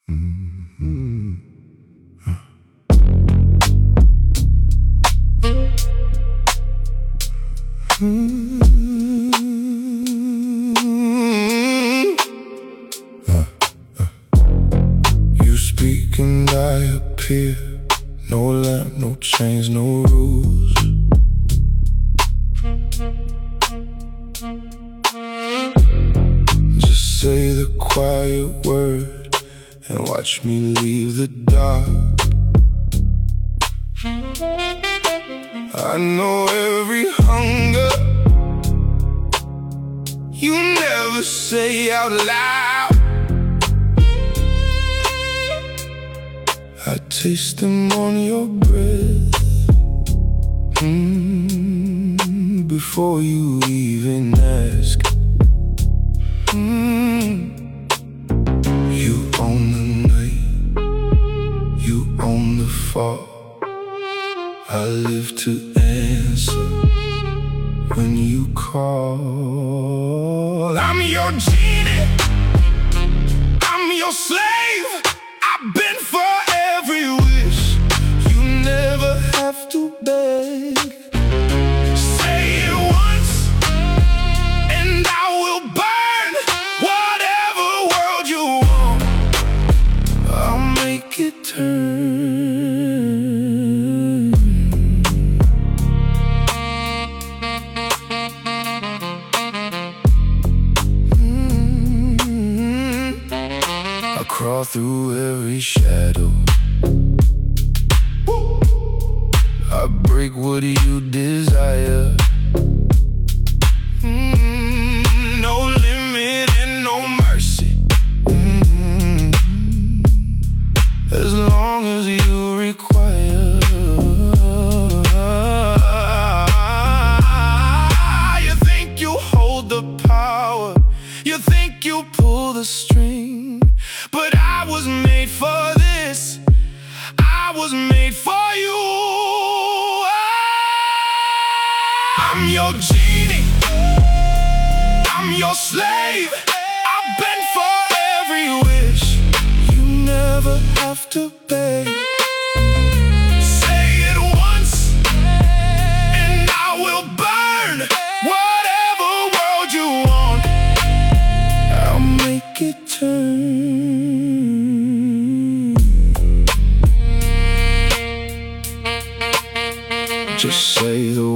You speak and I appear. No lamp, no chains, no rules. Just say the quiet word and watch me leave the dark. I know every hunger you never say out loud. I taste them on your breath before you even ask. You own the night, you own the fall. I live to answer when you call. I'm your genie, I'm your slave. I've been for every wish. You never have to beg. Say it once and I will burn whatever world you want. I'll make it turn. I crawl through every shadow. I break what you desire. No limit and no mercy. As long as you require. You think you hold the power, you think you pull the string, but I was made for this. I was made for you. I'm your genie, I'm your slave. I've been for every wish. You never have to beg. Say it once and I will burn whatever world you want. I'll make it turn. Just say the